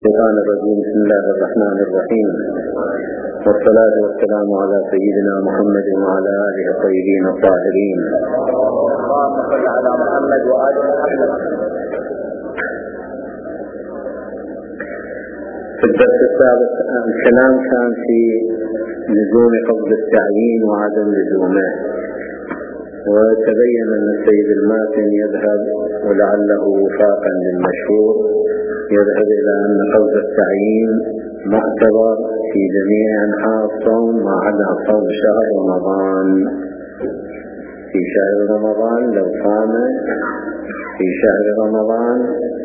الشيطان الرجيم. بسم الله الرحمن الرحيم، والصلاة والسلام على سيدنا محمد وعلى آله الطيبين الطاهرين. اللهم صل على محمد وآل محمد. في الدرس السابق الكلام كان في لزوم قبض التعيين وعدم لزومه، وتبين أن السيد الماتن يذهب ولعله وفاقا للمشهور يذهب إلى أن قبض التعيين معتبر في جميع أنحاء الصوم ما عدا صوم شهر رمضان. في شهر رمضان لو صام في شهر رمضان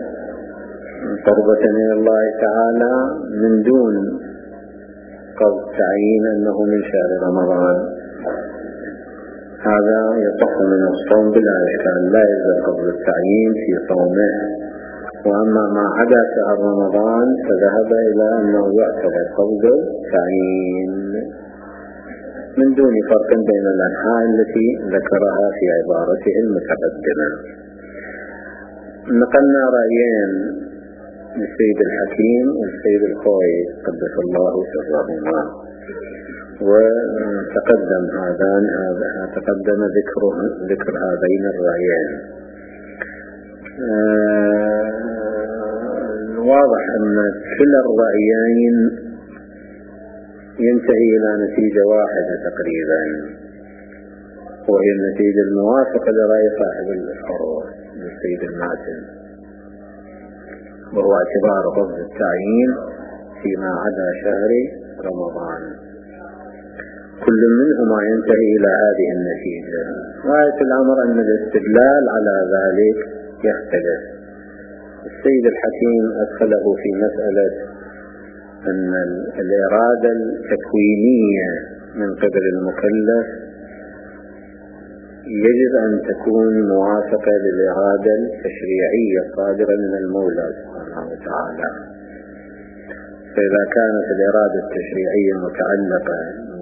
قربة إلى الله تعالى من دون قبض تعيين أنه من شهر رمضان، هذا يصح من الصوم بلا إشكال، لا يلزم قبض التعيين في صومه. وأما ما عدا شهر رمضان فذهب إلى أنه يعتبر قبض التعيين من دون فرق بين الأنحاء التي ذكرها في عبارته المتقدمة. نقلنا رأيين للسيد الحكيم والسيد الخوي قدس الله سرهما، وتقدم ذكر هذين الرأيين. واضح أن كلا الرأيين ينتهي إلى نتيجة واحدة تقريبا، وهي النتيجة الموافقة لرأي صاحب الفروع السيد الماتن، وهو اعتبار قبض التعيين فيما عدا شهر رمضان. كل منهما ينتهي إلى هذه النتيجة. غاية الأمر أن الاستدلال على ذلك يختلف. السيد الحكيم أدخله في مسألة أن الإرادة التكوينية من قبل المكلف يجب أن تكون موافقة للإرادة التشريعية الصادرة من المولى سبحانه وتعالى. فإذا كانت الإرادة التشريعية متعلقة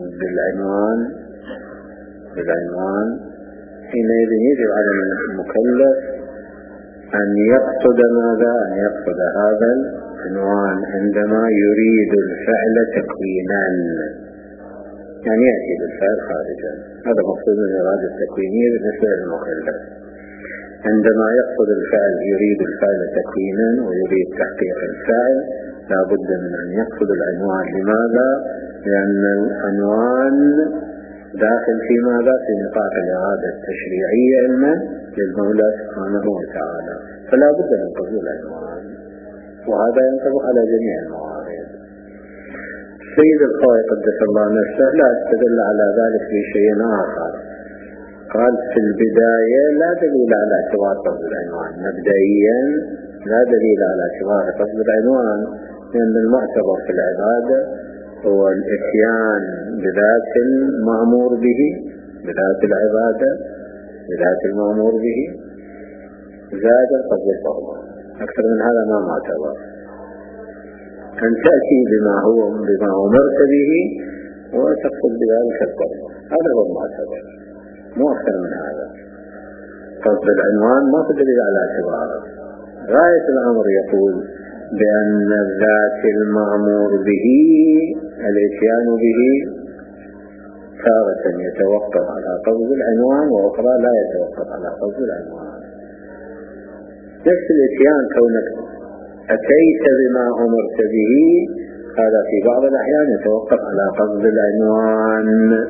بالعنوان حينئذ يجب على المكلف أن يقصد ماذا؟ أن يقصد هذا العنوان عندما يريد الفعل تكوينا، يعني يأتي بالفعل خارجا. هذا مقصود من الإرادة التكوينية بالنسبة للمكلف. عندما يقصد الفعل يريد الفعل تكوينا ويريد تحقيق الفعل لا بد من أن يقصد العنوان. لماذا؟ لأن العنوان داخل في ماذا؟ في نطاق الإرادة التشريعية علما للمولى سبحانه وتعالى، فلا بد من قبول العنوان، وهذا ينطبق على جميع الموارد. السيد الخوي قدس الله نفسه لا استدل على ذلك بشيء آخر. قال في البداية لا دليل على اعتبار قصد العنوان، مبدئيا لا دليل على اعتبار قصد العنوان، لأن المعتبر في العبادة هو الاتيان بذات المأمور به، بذات العبادة، بذات المأمور به، زاد القصد الفرض. أكثر من هذا ما معتبر. أن تأتي بما أمرت به وتقصد بذلك القصد، هذا هو المعتبر، مو أكثر من هذا. قصد العنوان ما في دليل على اعتباره. غاية الأمر يقول بأن ذات المأمور به الاتيان به تارة يتوقف على قصد العنوان وأخرى لا يتوقف على قصد العنوان. نفس الاتيان كونك أتيت بما أمرت به هذا في بعض الأحيان يتوقف على قصد العنوان،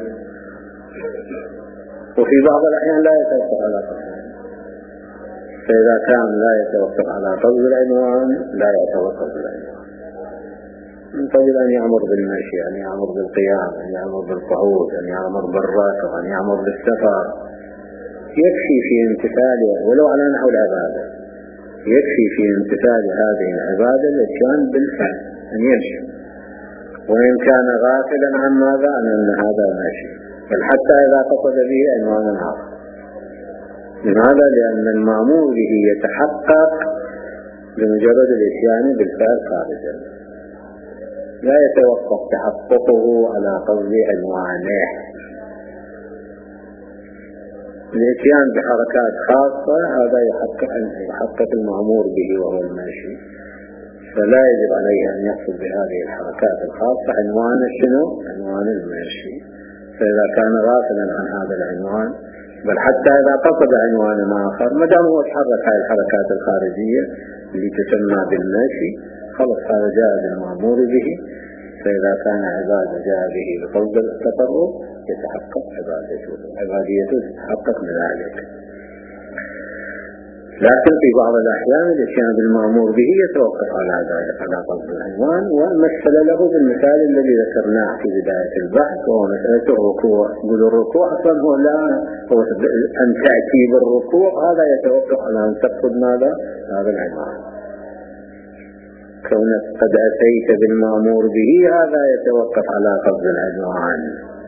وفي بعض الأحيان لا يتوقف على قصد العنوان. فإذا كان لا يتوقف على قصد العنوان لا يتوقف العنوان. من قبل أن يأمر بالمشي، أن يأمر بالقيام، أن يأمر بالقعود، أن يأمر بالراكب، أن يأمر بالسفر، يكفي في امتثاله ولو على نحو العبادة، يكفي في امتثال هذه العبادة الاتيان بالفعل أن يمشي، وإن كان غافلا عن ماذا؟ أن هذا ماشي، بل حتى إذا قصد به عنوان آخر. لماذا؟ لأن المأمور به يتحقق بمجرد الاتيان بالفعل خارجا، لا يتوقف تحققه على قصد عنوانه. الاتيان بحركات خاصة هذا يحقق المأمور به وهو الماشي، فلا يجب عليه أن يقصد بهذه الحركات الخاصة عنوان شنو؟ عنوان المشي. فإذا كان غافلا عن هذا العنوان، بل حتى إذا قصد عنوان آخر، ما دام هو تحرك هذه الحركات الخارجية اللي تسمى بالمشي، خلص هذا جاء بالمأمور به. فإذا كان عبادة جاء به بقصد التقرب يتحقق عباديته تتحقق بذلك. لكن في بعض الأحيان الإتيان بالمأمور به يتوقف على ذلك، على قصد العنوان. ومثل له بالمثال الذي ذكرناه في بداية البحث، وهو مسألة الركوع. يقول الركوع أصلا هو أن تأتي بالركوع، هذا يتوقف على أن تقصد ماذا؟ هذا العنوان. كونك قد أتيت بالمأمور به هذا يتوقف على قصد العنوان.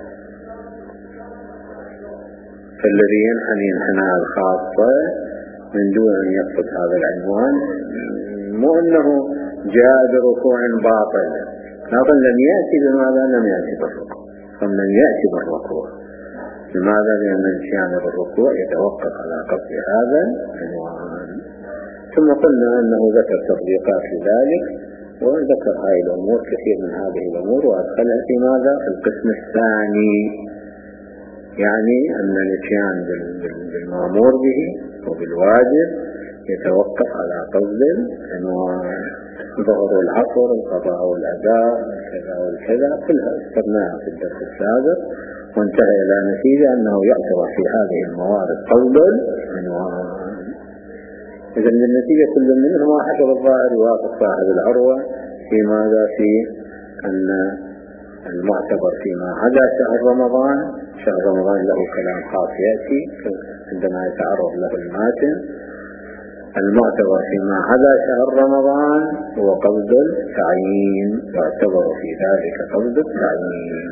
فالذي ينحني انحناء الخاصة من دون أن يقصد هذا العنوان، مو أنه جاء بركوع باطل، لكن لم يأتي بماذا؟ لم يأتي بالركوع. فمن يأتي بالركوع لماذا؟ لأن الاتيان بالركوع يتوقف على قصد هذا العنوان. ثم قلنا أنه ذكر تطبيقات لذلك، وذكر هذه الأمور، كثير من هذه الأمور، وأدخلها في ماذا؟ في القسم الثاني. يعني أن الاتيان بالمأمور به وبالواجب يتوقف على قصد العنوان. ظهر العصر، القضاء والأداء، كذا والكذا، كلها استرناها في الدرس السابق، وانتهى إلى نتيجة أنه يعتبر في هذه الموارد قصد العنوان. إذن النتيجة كل منهما حسب الظاهر يوافق صاحب العروة في ماذا؟ في أن المعتبر فيما عدا شهر رمضان، شهر رمضان له كلام خاص يأتي عندما يتعرض له الماتن. المعتبر فيما عدا شهر رمضان هو قصد التعيين، يعتبر في ذلك قصد التعيين.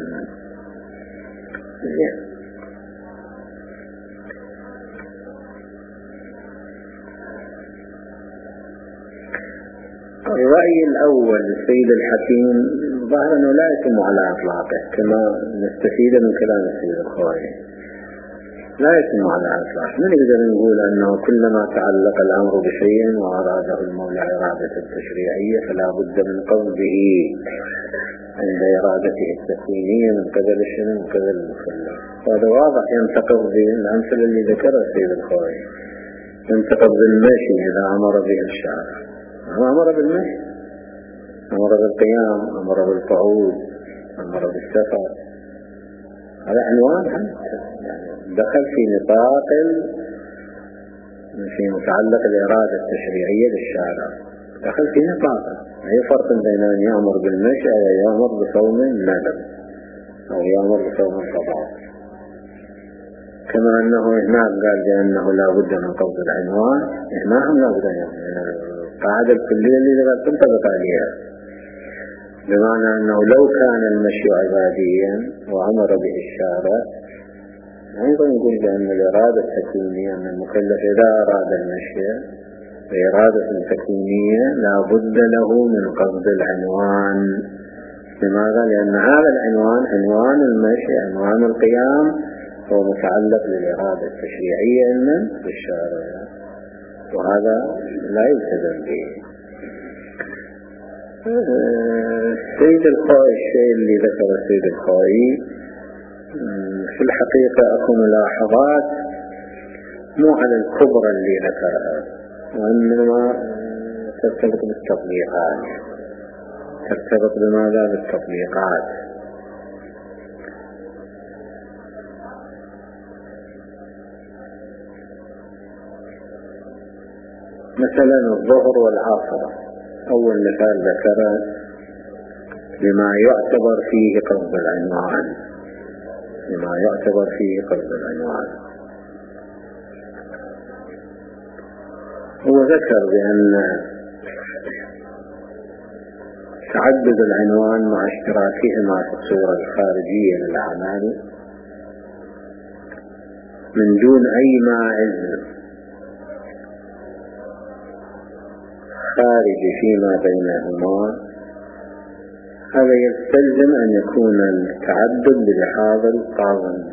الرأي الأول للسيد الحكيم ظاهر أنه لا يتم على إطلاقه، كما نستفيد من كلام السيد الخوئي، لا يتم على إطلاقه. من يقدر نقول أنه كلما تعلق الأمر بشيء وأراده المولى إرادة التشريعية فلا بد من قصده عند إرادته التكوينية من قبل الشنو؟ من قبل المكلف. هذا واضح ينتقض بالأمثلة اللي ذكرها السيد الخوئي. ينتقض بالمشي إذا أمر به الشارع، هو أمر بالمشي، أمر بالقيام، أمر بالقعود، أمر بالسفر، هذا عنوان يعني دخل في نطاق في متعلق الإرادة التشريعية للشارع، دخل في نطاقه. أي فرق بين أن يأمر بالمشي أو يأمر بصوم الندب أو يأمر بصوم القضاء. كما أنه هناك قال بأنه لا بد من قصد العنوان، هنا هم لا بد من القاعدة الكلية اللي تنطبق عليها، بمعنى أنه لو كان المشي عباديا وأمر به الشارع، أيضا يقول بأن الإرادة التكوينية، أن المكلف إذا أراد المشي بإرادة تكوينية لا بد له من قصد العنوان. لماذا؟ لأن هذا العنوان، عنوان المشي، عنوان القيام، هو متعلق بالإرادة التشريعية من الشارع، وهذا لا يلتزم به. السيد الخوئي، الشيء اللي ذكر السيد الخوئي في الحقيقة أكو ملاحظات مو على الكبرى اللي ذكرها، وإنما ترتبط بالتطبيقات. ترتبط بماذا؟ بالتطبيقات. مثلا الظهر والعصر، أول مثال ذكره لما يعتبر فيه قصد العنوان، لما يعتبر فيه قصد العنوان. هو ذكر بأن تعدد العنوان مع اشتراكهما في الصورة الخارجية للأعمال من دون أي ماعز خارج فيما بينهما، هذا يستلزم أن يكون التعدد بلحاظ القاصد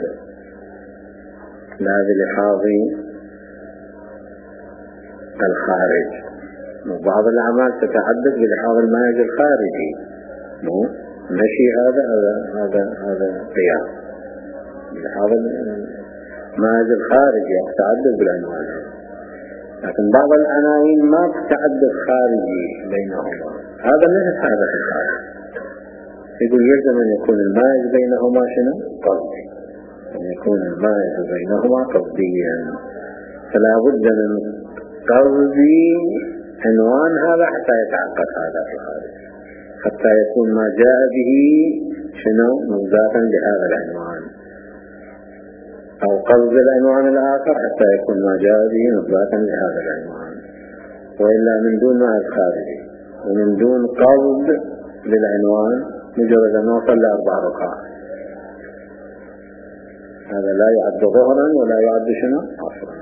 لا بلحاظ الخارج. بعض الأعمال تتعدد بلحاظ المائز الخارجي، مو مشي هذا قيام بلحاظ المائز الخارجي يتعدد بالعنوان، لكن بعض العناوين ما تتعدد خارجي بينهما، هذا من هذا في الخارج. يقول يلزم أن يكون المائز بينهما شنو؟ قصدي، أن يكون المائز بينهما قصديا، فلا بد من قصدي عنوان هذا حتى يتحقق هذا في الخارج، حتى يكون ما جاء به شنو؟ مضافا لهذا العنوان، أو قصد العنوان الآخر حتى يكون ما جاء به مضافا لهذا العنوان، وإلا من دون مائز خارجي ومن دون قصد للعنوان مجرد أن نوصل ل4 ركعات، هذا لا يعد ظهرا ولا يعد شنو؟ عصرا.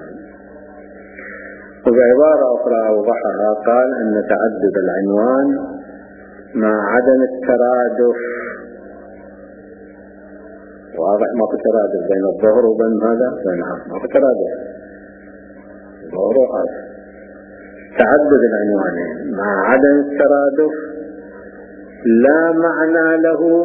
وبعبارة أخرى أوضحها قال أن تعدد العنوان مع عدم الترادف، واضح ماكو ترادف بين الظهر وبين هذا بين العصر، ماكو ترادف ظهر وعصر، تعدد العنوانين مع عدم الترادف لا معنى له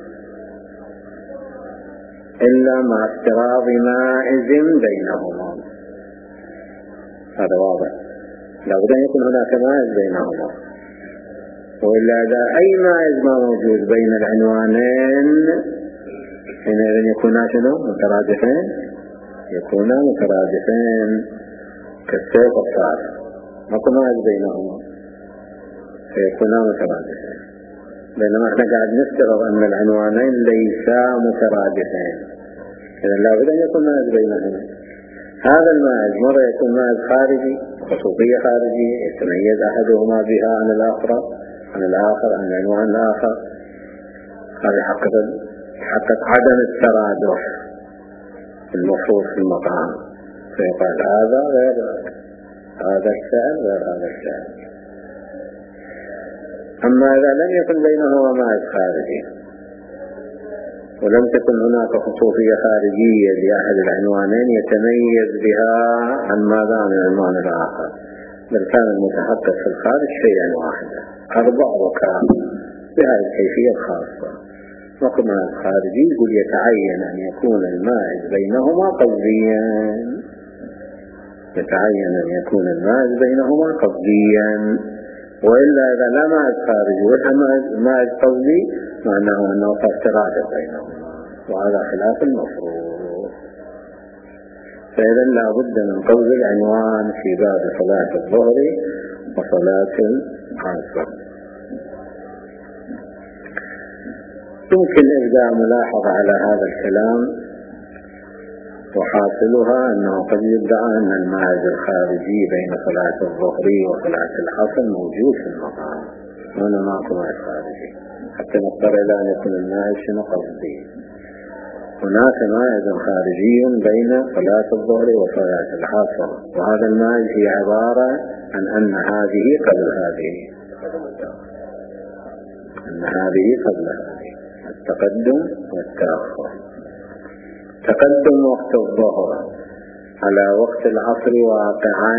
إلا مع افتراض مائز بينهما، هذا واضح، لابد أن يكون هناك مائز بينهما، وإلا إذا أي مائز ما موجود بين العنوانين حينئذ يكونا شنو؟ مترادفين، يكونا مترادفين كالسيف والصعب، ماكو مائز بينهما فيكونا مترادفين، بينما احنا قاعد نفترض أن العنوانين ليسا مترادفين، إذن لابد أن يكون مائز بينهما. هذا المائز مرة يكون مائز خارجي، خصوصية خارجية يتميز أحدهما بها عن الآخر عن العنوان الآخر، هذا يحقق عدم الترادف المفروض في المقام، فيقال هذا غير هذا الشأن غير هذا الشأن. أما إذا لم يكن بينهما مائز خارجي ولم تكن هناك خصوصية خارجية لأحد العنوانين يتميز بها عن ماذا؟ عن العنوان الآخر، بل كان المتحقق في الخارج شيئا واحدا، 4 ركعات بهذه الكيفية الخاصة. وكما مائز خارجي يقول يتعين أن يكون المائز بينهما قصديا، يتعين أن يكون المائز بينهما قصديا، وإلا إذا لا مائز خارجي ولا مائز قصدي معناه أنه قد ترادف بينهما، وهذا خلاف المفروض. فإذا لا بد من قول العنوان في باب صلاة الظهر وصلاة العصر. يمكن إبداء ملاحظة على هذا الكلام، وحاصلها أنه قد يدعى أن المائز الخارجي بين صلاة الظهر وصلاة العصر موجود في المقام، وأنا ماكو مائز خارجي، حتى نضطر إلى أن يكون المائز شنو قصدي. هناك مائز خارجي بين صلاة الظهر وصلاة العصر، وهذا المائز هي عبارة عن أن هذه قبل هذه، أن هذه قبل هذه، التقدم والتأخر. تقدم وقت الظهر على وقت العصر واقعا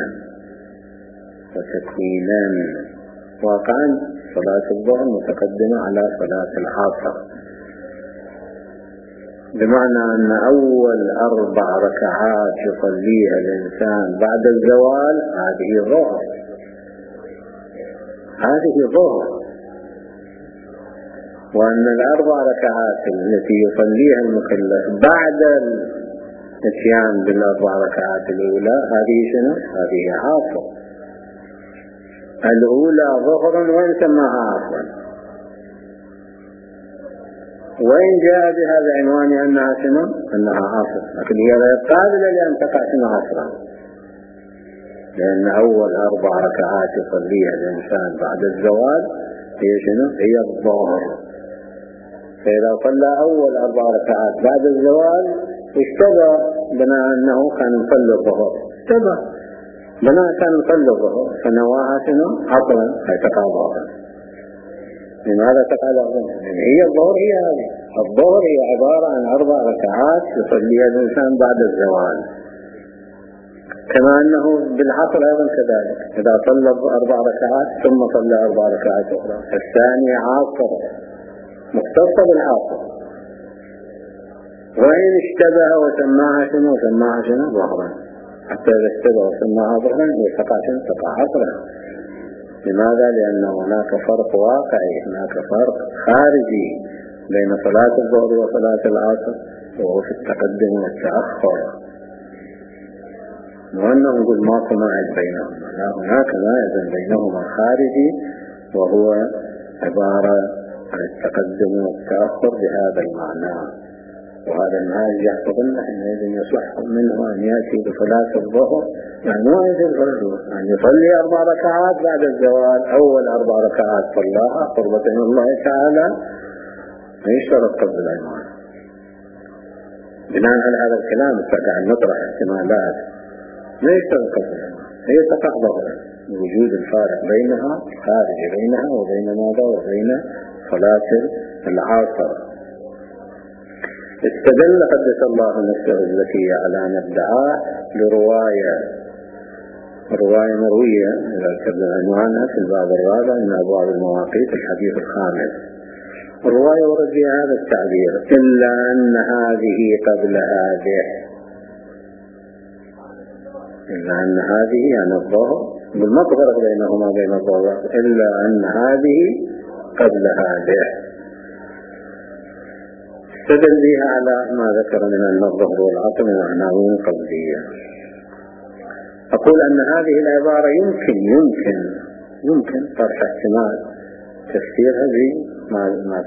وتكوينا، واقعا صلاة الظهر متقدمة على صلاة العصر، بمعنى أن أول 4 ركعات يصليها الإنسان بعد الزوال هذه ظهر، وأن 4 ركعات التي يصليها المكلف بعد الاتيان بال4 ركعات الأولى هذه شنو؟ هذه عصر. الأولى ظهرا وإن سماها عصرا، وإن جاء بهذا عنوان أنها شنو؟ أنها عصر، لكن هي غير قابلة لأن تقع شنو عصرا، لأن أول 4 ركعات يصليها الإنسان بعد الزوال هي شنو؟ هي الظهر. فإذا صلى أول 4 ركعات بعد الزوال اشتبه بناء أنه كان يصلي الظهر، بناء كان يصلي الظهر فنواها شنو؟ عصرا، هي تقع ظهرا. لماذا تقع ظهرا؟ يعني هي الظهر هي هذه، الظهر هي عبارة عن 4 ركعات يصليها الإنسان بعد الزوال، كما أنه بالعصر أيضا كذلك، إذا صلى 4 ركعات ثم صلى 4 ركعات أخرى، الثاني عاصر مختصة بالعصر، وإن اشتبه وسماها شنو وسماها شنو ظهرا، حتى إذا اشتبه وسماها ظهرا تقع شنو تقع عصرا. لماذا؟ لأن هناك فرق واقعي، هناك فرق خارجي بين صلاة الظهر وصلاة العصر، وهو في التقدم والتأخر. وأنه نقول ماكو مائز بينهما، لا، هناك مائز بينهما خارجي، وهو عبارة عن التقدم والتأخر بهذا المعنى. وهذا المائز يحفظنا حينئذ يصح منه أن يأتي بصلاة الظهر، يعني ما يجب أن يصلي 4 ركعات بعد الزوال، أول 4 ركعات صلاها قربة من الله تعالى، يشترط قبل الإيمان. بناء على هذا الكلام استطيع أن نطرح احتمالات، لا يشترط قبل الإيمان، هي تقع ظهرا بوجود الفارق بينها خارج بينها وبين ماذا وبين صلاة العصر. استدل قدس الله نفسه الزكية على أن الدعاء لرواية مروية إذا كتبنا عنوانها في الباب الرابع من أبواب المواقيت الحديث الخامس. الرواية ورد فيها هذا التعبير: إلا أن هذه قبل هذه، إلا أن هذه يعني الظهر بالمفرق بينهما بين الظهر، إلا أن هذه قبل هذه. استدل بها على ما ذكر من أن الظهر والعصر من عناوين قبلية. أقول أن هذه العبارة يمكن طرح احتمال تفسيرها بما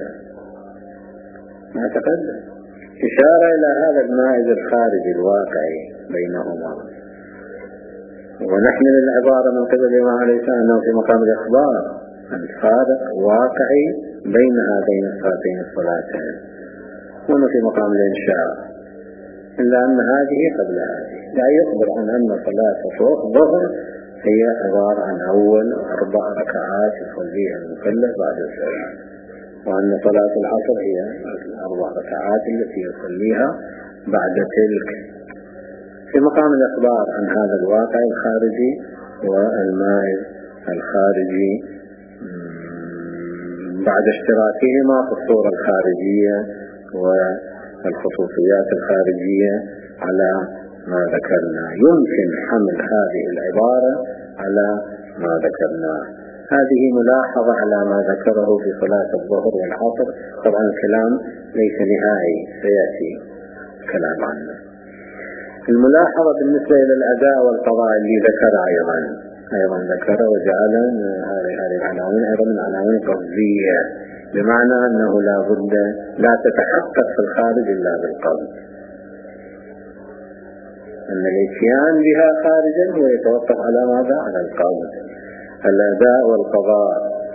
تقدم إشارة إلى هذا المائز الخارجي الواقعي بينهما، ونحمل العبارة من قبل الإمام عليه السلام أنه في مقام الإخبار عن فارق واقعي بين هذين الصلاتين، وأنه في مقام الإنشاء. إلا أن هذه قبل هذه، لا يخبر عن أن صلاة الظهر هي عبارة عن أول 4 ركعات يصليها المكلف بعد الصلاة، وأن صلاة العصر هي 4 ركعات التي يصليها بعد تلك. في مقام الإخبار عن هذا الواقع الخارجي والمائز الخارجي بعد اشتراكهما في الصورة الخارجية والخصوصيات الخارجية على ما ذكرنا، يمكن حمل هذه العبارة على ما ذكرنا. هذه ملاحظة على ما ذكره في صلاة الظهر والعصر. طبعا الكلام ليس نهائي، سيأتي كلام عنه. الملاحظة بالنسبة إلى الأداء والقضاء اللي ذكر أيضا ذكر وجعل هذه العناوين أيضا من عناوين قصدية، بمعنى أنه لا تتحقق في الخارج إلا بالقصد، أن الاتيان بها خارجا هو يتوقف على ماذا؟ على القصد. الأداء والقضاء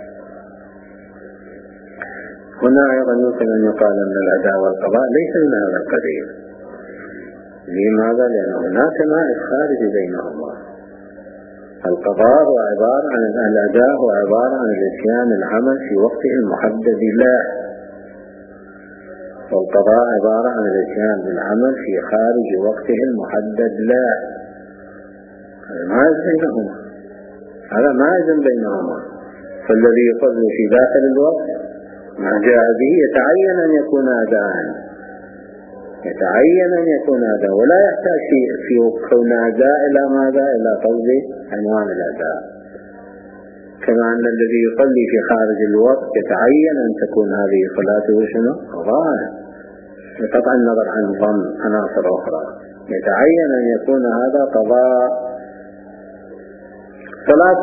هنا أيضا يمكن أن يقال أن الأداء والقضاء ليس من هذا القبيل. لماذا؟ لأن هناك مائز خارجي بينهما. القضاء هو عبارة عن الأداء، هو عبارة عن الاتيان العمل في وقته المحدد له، والقضاء عبارة عن الاتيان بالعمل في خارج وقته المحدد له. هذا مائز بينهما. فالذي يصلي في داخل الوقت ما جاء به يتعين أن يكون أداء، ولا يحتاج في كون أداء إلى ماذا؟ إلى قصد عنوان الأداء. كما أن الذي يصلي في خارج الوقت يتعين أن تكون هذه صلاته شنو؟ قضاء، بقطع النظر عن ضم عناصر أخرى، يتعين أن يكون هذا قضاء. صلاة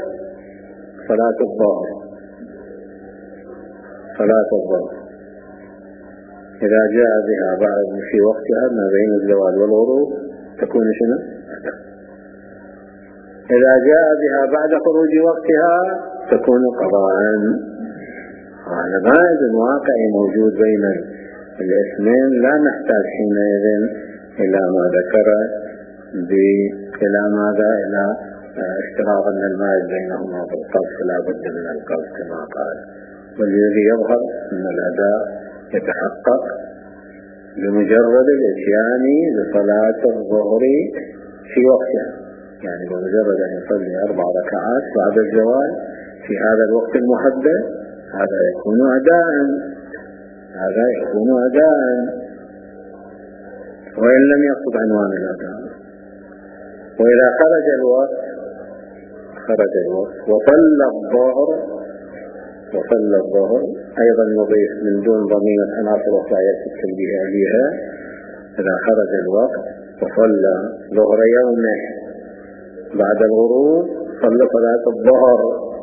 الظهر إذا جاء بها بعد في وقتها ما بين الزوال والغروب تكون شنو؟ إذا جاء بها بعد خروج وقتها تكون قضاء. هذا مائز واقعي موجود بين الاثنين، لا نحتاج حينئذ إلى ما ذكر إلى اشتراط أن المائز بينهما بالقصد، لا بد من القصد كما قال. والذي يظهر أن الأداء يتحقق بمجرد الاتيان بصلاة الظهر في وقتها، يعني بمجرد أن يصلي 4 ركعات بعد الزوال في هذا الوقت المحدد هذا يكون أداء، وإن لم يقصد عنوان الأداء. وإذا خرج الوقت وصلى الظهر أيضا نضيف من دون ضمير عناصر أخرى يتصل بها. إذا خرج الوقت وصلى ظهر يومه بعد الغروب صلى صلاة الظهر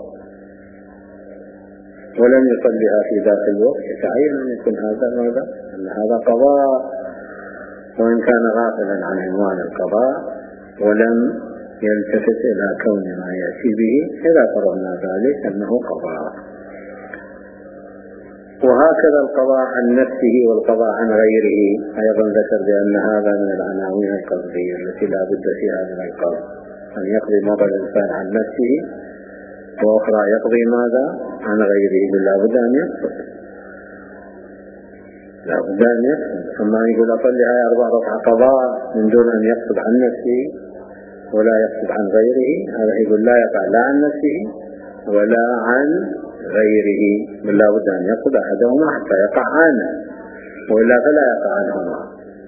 ولم يصليها في ذاك الوقت، يتعين أن يكون هذا قضاء، وإن كان غافلا عن عنوان القضاء ولم يلتفت إلى كون ما يأتي به، إذا فرضنا ذلك أنه قضاء. وهكذا القضاء عن نفسه والقضاء عن غيره أيضا ذكر بأن هذا من العناوين القصدية التي لا بد فيها من القصد، أن يقضي مضى الإنسان عن نفسه، وأخرى يقضي ماذا عن غيره، لا بد أن يقصد. أما يقول أصلي هاي 4 ركعات قضاء من دون أن يقصد عن نفسه ولا يقصد عن غيره، هذا يقول لا يقع لا عن نفسه ولا عن غيره، بل لا بد أن يقصد أحدهما حتى يقع عنه، وإلا فلا يقع عنهما.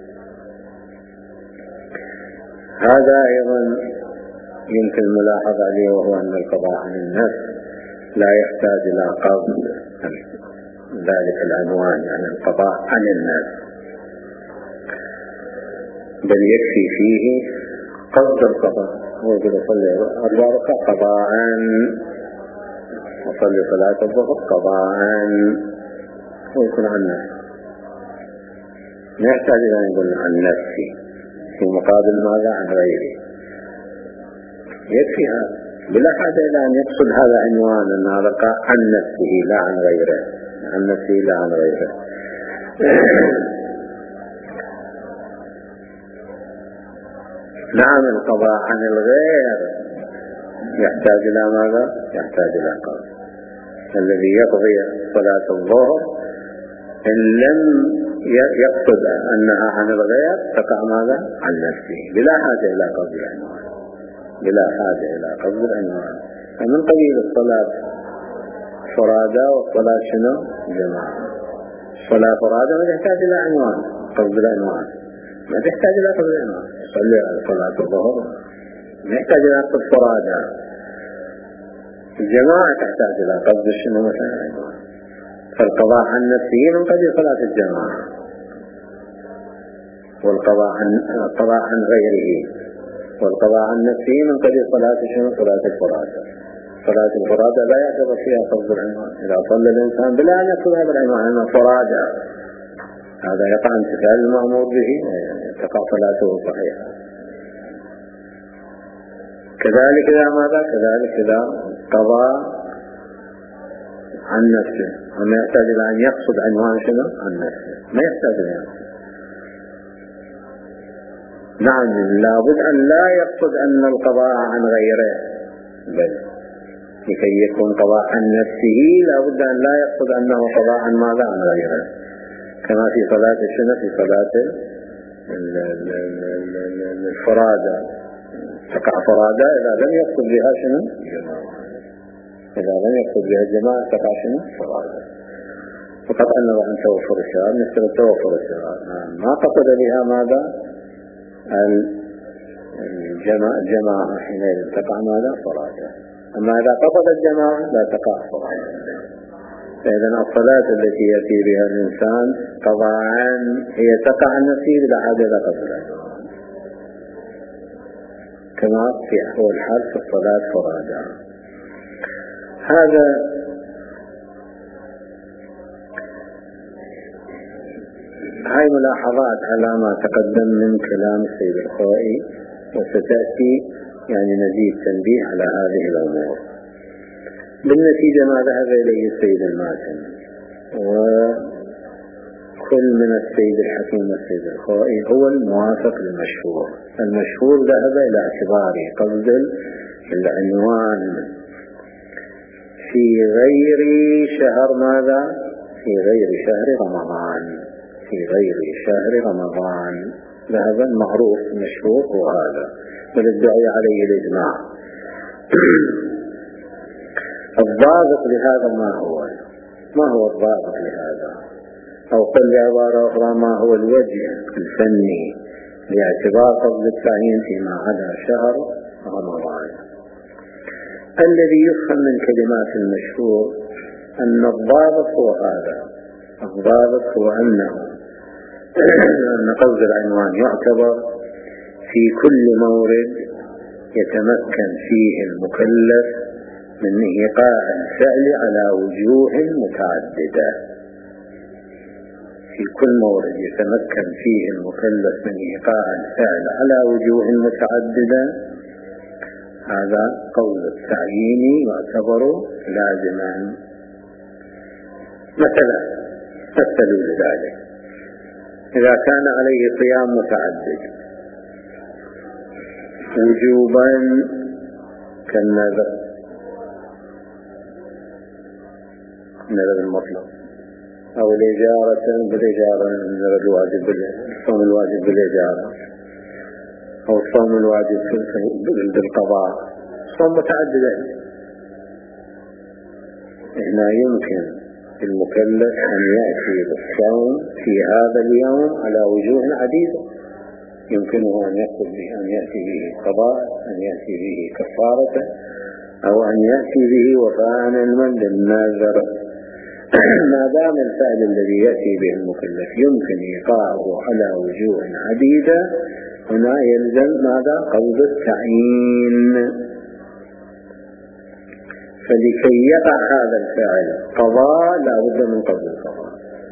هذا أيضا يمكن الملاحظة عليه، وهو أن القضاء عن النفس لا يحتاج إلى قصد ذلك العنوان، يعني القضاء عن النفس، بل يكفي فيه قصد القضاء. هو يقول أصلي 4 ركعات قضاء، أصلي صلاة الظهر قضاء، ويكون عن نفسه، لا يحتاج إلى أن يقول عن نفسي في مقابل ماذا عن غيره، يكفي هذا بلا حاجة إلى أن يقصد هذا عنوان أن هذا عن نفسه لا عن غيره، نعم القضاء عن الغير يحتاج إلى ماذا؟ يحتاج إلى قصد. الذي يقضي صلاة الظهر إن لم يقصد أنها عن الغير تقع ماذا؟ عن نفسه بلا حاجة إلى قصد العنوان. فمن قبيل الصلاة فرادى والصلاة شنو؟ جماعة. الصلاة فرادى ما تحتاج إلى عنوان، قصد العنوان ما تحتاج إلى قصد العنوان. صلي على صلاة الظهر ما يحتاج إلى قصد فرادى. الجماعة تحتاج إلى قصد شنو مثلا عنوان. فالقضاء عن نفسه من قبيل صلاة الجماعة، والقضاء عن غيره والقضاء عن نفسه من قبيل صلاة شنو؟ صلاة الفرادى. صلاة الفرادى لا يعتبر فيها قصد العنوان. إذا صلى الإنسان بلا أن يقصد هذا العنوان أنه فرادى، هذا يقع امتثال المأمور به، تقع صلاته صحيحة. كذلك إذا قضى عن نفسه وما يحتاج إلى أن يقصد عنوان شنو؟ عن نفسه، ما يحتاج إلى نعم لابد أن لا يقصد أن القضاء عن غيره، بل لكي يكون قضاء عن نفسه لابد أن لا يقصد أنه قضاء عن ماذا؟ عن غيره. كما في صلاة شنو؟ في صلاة الفرادى تقع فرادى إذا لم يقصد بها شنو؟ إذا لم يقصد بها الجماعة تقع شنو؟ فرادى. فقط أنه عن توفر الشراب مثل توفر الشراب، ما قصد بها ماذا؟ الجماعة حينئذ تقع ماذا؟ فرادى. أما إذا قصد الجماعة لا تقع فرادى. فإذا الصلاة التي يأتي بها الإنسان قضاء هي تقع عن نفسه بلا حاجة إلى قصدها، كما في أحوال الحال في الصلاة فرادى. هاي ملاحظات على ما تقدم من كلام السيد الخوئي، وستأتي يعني نزيد تنبيه على هذه الأمور. بالنتيجة ما ذهب إليه السيد الماتن وكل من السيد الحكيم والسيد الخوئي هو الموافق للمشهور. المشهور ذهب إلى اعتبار قصد العنوان في غير شهر ماذا؟ في غير شهر رمضان. هذا المعروف المشهور هو هذا، وللدعي عليه الإجماع. الضابط لهذا ما هو الضابط لهذا؟ أو قل بعبارة أخرى ما هو الوجه الفني لاعتبار قبض التعيين فيما عدا شهر رمضان؟ الذي يفهم من كلمات المشهور أن الضابط هو هذا، الضابط هو أن قصد العنوان يعتبر في كل مورد يتمكن فيه المكلف من إيقاع الفعل على وجوه متعددة. في كل مورد يتمكن فيه المكلف من إيقاع الفعل على وجوه متعددة، هذا قول التعيين يعتبر لازما. مثلا مثلوا لذلك: إذا كان عليه صيام متعدد وجوبا كالنذر، النذر المطلق، أو الإجارة بالإجارة، الصوم الواجب بالإجارة، أو الصوم الواجب بالقضاء، صوم متعددة. هنا يمكن المكلف أن يأتي بالصوم في هذا اليوم على وجوه عديدة، يمكنه أن يأتي به قضاء، أن يأتي به كفارة، أو أن يأتي به وفاء علما للناذر. ما دام الفعل الذي يأتي به المكلف يمكن إيقاعه على وجوه عديدة، هنا يلزم ماذا؟ قبض التعيين. فلكي يقع هذا الفعل قضاء لا بد من قبض القضاء،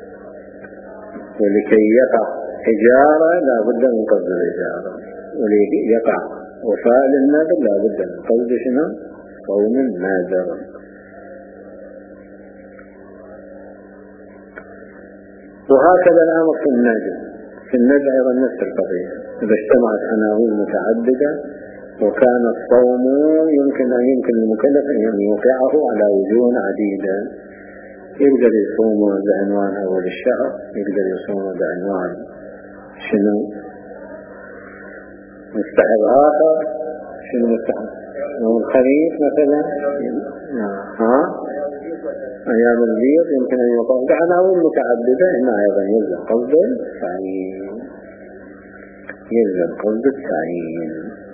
ولكي يقع إجارة لا بد من قبض الإجارة، ولكي يقع وفاء للنذر لا بد من قبض شنو؟ صوم النذر. وهكذا الأمر في النذر. في النذر أيضا نفس القضية، إذا اجتمعت عناوين متعددة وكان الصوم يمكن المكلف أن يوقعه على وجوه عديدة، يقدر يصوم بعنوان أول الشهر، يقدر يصوم بعنوان شنو مستحب آخر، شنو مستحب الخريف مثلا، أيام البيض يمكن أن يوقع بعناوين متعددة. هنا أيضا يلزم قصد التعيين، يلزم قصد التعيين.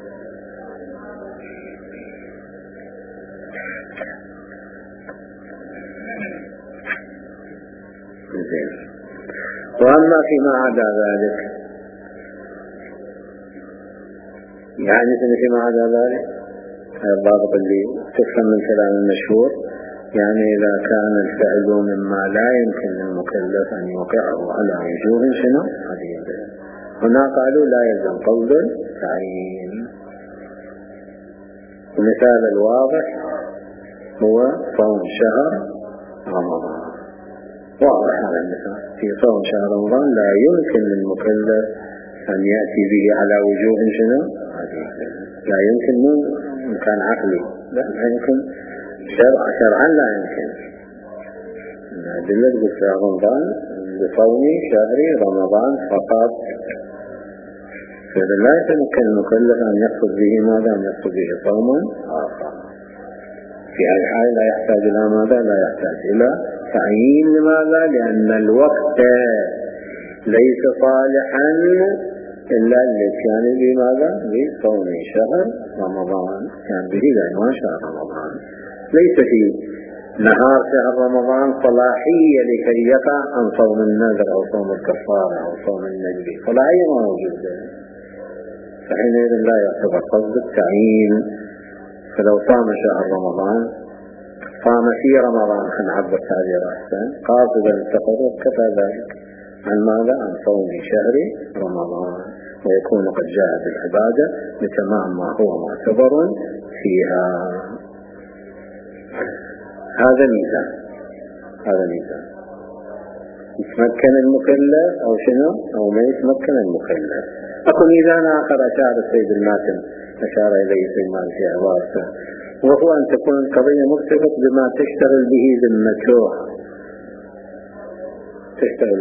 وأما فيما عدا ذلك، يعني فيما عدا ذلك الضابط اللي تفهم من كلام المشهور، يعني إذا كان الفعل مما لا يمكن للمكلف أن يوقعه على وجوه شنو عديدة، هنا قالوا لا يلزم قصد التعيين. المثال الواضح هو صوم شهر رمضان، واضح هذا المثال. في صوم شهر رمضان لا يمكن للمكلف أن يأتي به على وجوه شنو عديدة، لا يمكن من إمكان عقلي، لا يمكن شرعا، لا يمكن. الأدلة في رمضان بصوم شهر رمضان فقط، فإذا لا يتمكن المكلف أن يقصد به ماذا؟ أن يقصد به صوما آخر. في هذه الحالة لا يحتاج إلى ماذا؟ لا يحتاج إلى تعيين. لماذا؟ لأن الوقت ليس صالحا إلا الاتيان بماذا؟ بصوم شهر رمضان، كان به لعنوان شهر رمضان. ليس في نهار شهر رمضان صلاحية لكي يقع عن صوم النذر أو صوم الكفارة أو صوم النذر، صلاحية ما موجودة، فحينئذ لا يعتبر قصد التعيين. فلو صام شهر رمضان، صام في رمضان، نعبر تعبير أحسن، قاصدا التقرب، كفى ذلك عن ماذا؟ عن صوم شهر رمضان، ويكون قد جاء بالعبادة بتمام ما هو معتبر فيها. هذا ميزان، هذا ميزان. يتمكن المكلف أو شنو؟ أو ما يتمكن المكلف. أكو ميزان آخر أشار السيد الماتن، أشار إليه السيد الماتن في عبارته، وهو أن تكون القضية مرتبط بما تشتغل به ذمته، تشتغل به.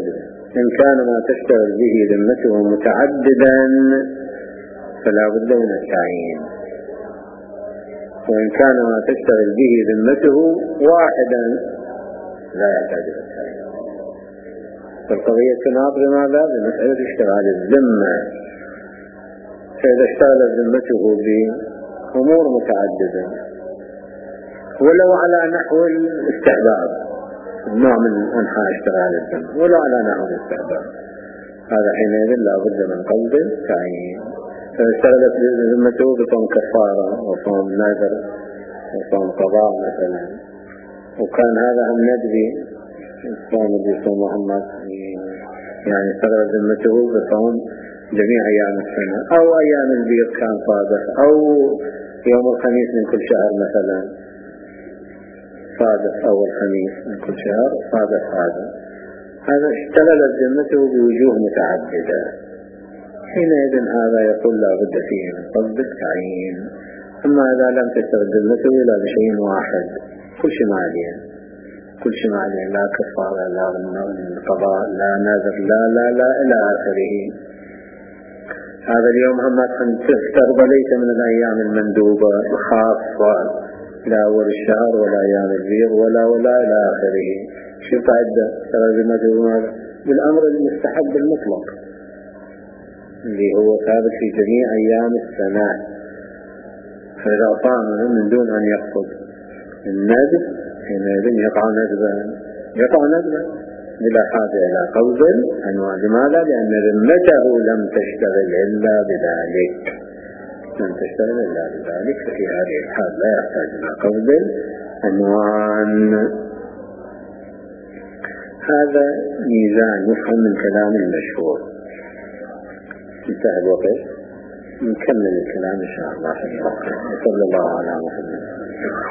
إن كان ما تشتغل به ذمته متعددا فلا بد من التعيين، وإن كان ما تشتغل به ذمته واحدا لا يحتاج إلى التعيين. فالقضية تناط بماذا؟ بمسألة اشتغال الذمة. فإذا اشتغلت ذمته بأمور متعددة ولو على نحو الاستحباب، نوع من أنحاء اشتغال الذمة ولو على نحو الاستحباب، هذا حينئذ لا بد من قلب تعيين. فاشتغلت ذمته بصوم كفارة وصوم نذر وصوم قضاء مثلا، وكان هذا هم ندبي الصوم اللي يصوم محمد، يعني اشتغلت ذمته بصوم جميع أيام السنة أو أيام البيض كان صادق، أو يوم الخميس من كل شهر مثلا صادق، أول خميس من كل شهر صادق. هذا اشتغلت ذمته بوجوه متعددة، حينئذ هذا يقول لا بد فيه من قصد التعيين. أما إذا لم تشتغل ذمته إلا بشيء واحد كل شيء ما عليه، لا كفارة لا قضاء لا نذر لا إلى آخره. هذا اليوم هم تفترض ليس من الأيام المندوبة الخاصة لا أول الشهر ولا أيام البيض ولا إلى آخره. شو قاعدة ذمته بالأمر المستحب المطلق اللي هو ثابت في جميع أيام السنة. فإذا صام من دون أن يقصد الندب حينئذ يقع ندبا بلا حاجة إلى قصد أنواع. لماذا؟ لأن ذمته لم تشتغل إلا بذلك، ففي هذه الحال لا يحتاج إلى قصد أنواع. هذا ميزان يفهم من كلام المشهور. انتهى الوقت، نكمل الكلام إن شاء الله. صلى الله على محمد.